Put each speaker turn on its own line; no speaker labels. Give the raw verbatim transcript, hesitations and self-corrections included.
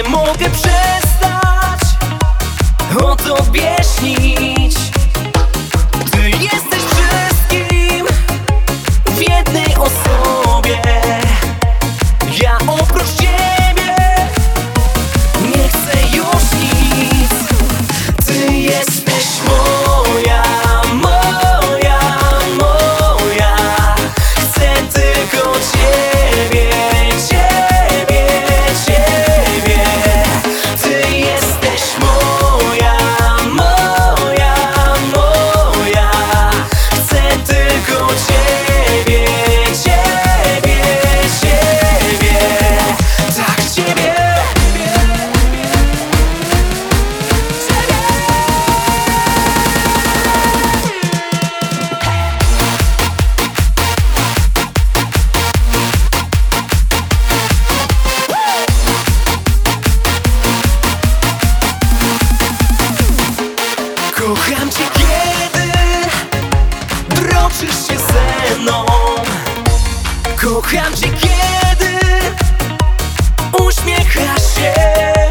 Nie mogę przestać o tobie śnić. Ty jesteś wszystkim w jednej osobie. Ja oprócz ciebie nie chcę już nic. Ty jesteś moja, moja, moja. Chcę tylko ciebie, ciebie, ciebie. Ty jesteś moja, moja, moja. Chcę tylko ciebie, ciebie, ciebie. Tak ciebie. Kocham cię, kiedy droczysz się ze mną. Kocham cię, kiedy uśmiechasz się.